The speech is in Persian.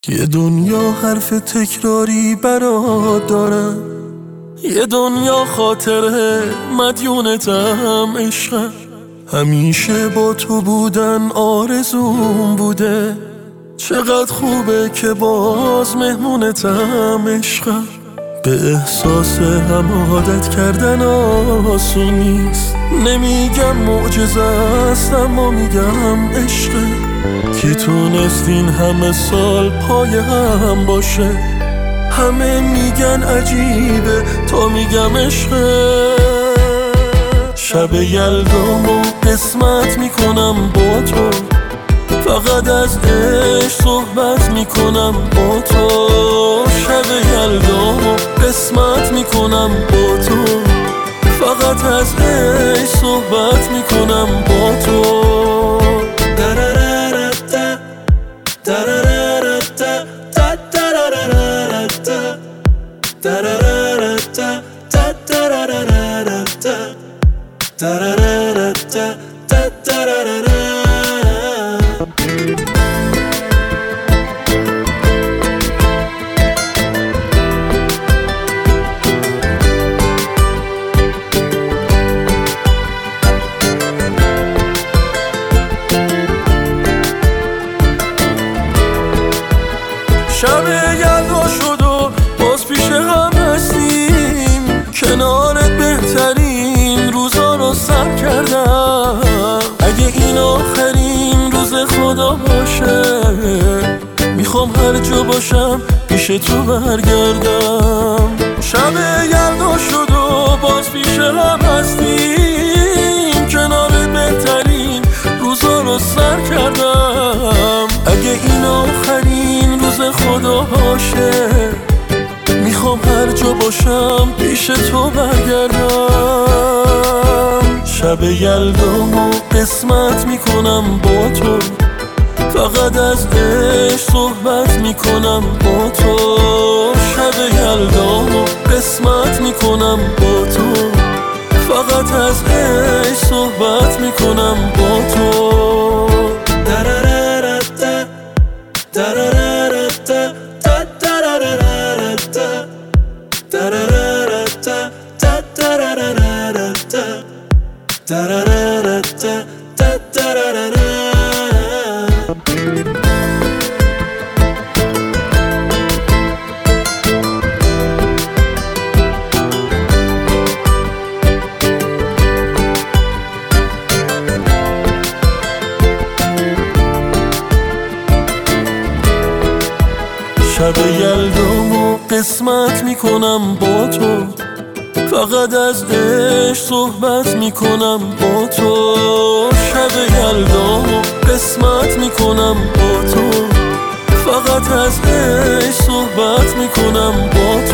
یه دنیا حرف تکراری برات دارم، یه دنیا خاطره مدیونتم عشقم. همیشه با تو بودن آرزوم بوده، چقدر خوبه که باز مهمونتم عشقم. به احساس هم عادت کردن آسون نیست، نمیگم معجزه است اما میگم عشقه. کی تونست این همه سال پای هم باشه؟ همه میگن عجیبه تا میگم عشقه. شب یلدامو قسمت میکنم با تو، فقط از عشق صحبت میکنم با تو. شب یلدامو قسمت میکنم با تو، فقط از عشق صحبت میکنم با تو. شب یلدا شد و باز پیش هم هستیم، کنارت بهترین روزا رو سر کردم. اگه این آخرین روز خدا باشه، میخوام هر جا باشم پیش تو برگردم. شب یلدا شد و باز پیش هم هستیم، کنارت بهترین روزا رو سر کردم. اگه این آخرین روز خدا باشه، میخوام هر جا باشم پیش تو برگردم. شب یلدامو قسمت میکنم با تو، فقط از عشق صحبت میکنم با تو. شب یلدامو قسمت میکنم با تو، فقط از عشق صحبت میکنم با تو. شب یلدامو قسمت میکنم با تو، فقط از عشق صحبت میکنم با تو. شب یلدامو قسمت میکنم با تو، فقط از عشق صحبت میکنم با